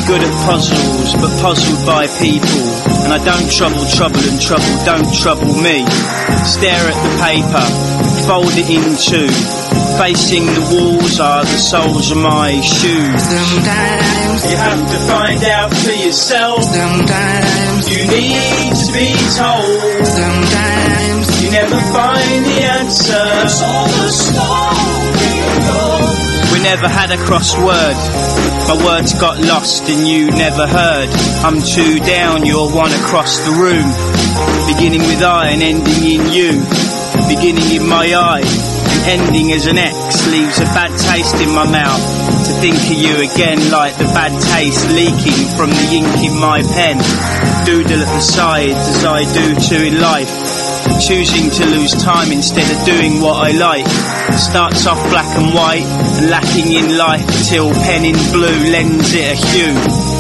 good at puzzles, but puzzled by people. And I don't trouble and trouble don't trouble me. Stare at the paper, fold it in two. Facing the walls are the soles of my shoes. Sometimes you have to find out for yourself. Sometimes you need to be told. Sometimes you never find the answer. It's all the story goes. We never had a crossword. My words got lost and you never heard. I'm two down, you're one across the room. Beginning with I and ending in you. Beginning in my eye and ending as an X. Leaves a bad taste in my mouth to think of you again, like the bad taste leaking from the ink in my pen. Doodle at the sides as I do too in life. Choosing to lose time instead of doing what I like. Starts off black and white and lacking in life till pen in blue lends it a hue.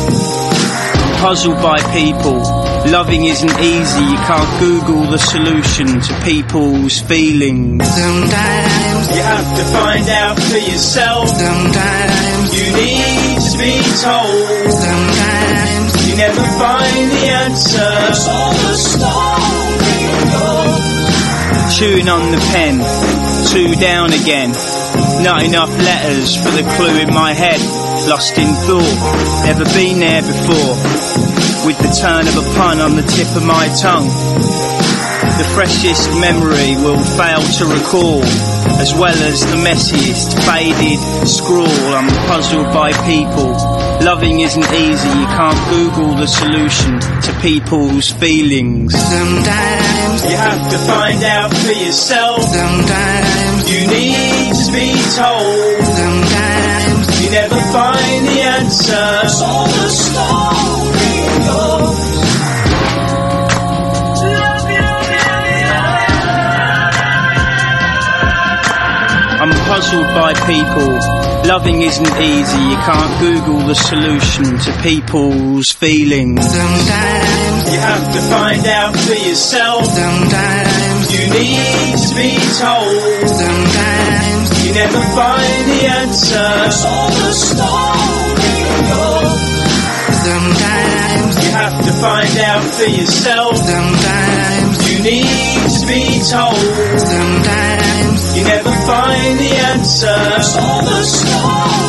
Puzzled by people, loving isn't easy. You can't Google the solution to people's feelings. Sometimes you have to find out for yourself. Sometimes you need to be told. Sometimes you never find the answer. It's all the story goes. Chewing on the pen, two down again. Not enough letters for the clue in my head. Lost in thought, never been there before. With the turn of a pun on the tip of my tongue. The freshest memory will fail to recall, as well as the messiest faded scrawl. I'm puzzled by people. Loving isn't easy, you can't Google the solution to people's feelings. Sometimes you have to find out for yourself. Sometimes you need to be told. Sometimes you never find the answer. It's all the story goes. I'm puzzled by people. Loving isn't easy, you can't Google the solution to people's feelings. Sometimes you have to find out for yourself. Sometimes you need to be told. Sometimes you never find the answer. It's all the story goes. Sometimes you have to find out for yourself. Sometimes you need to be told. Sometimes you never find the answer. It's all the story.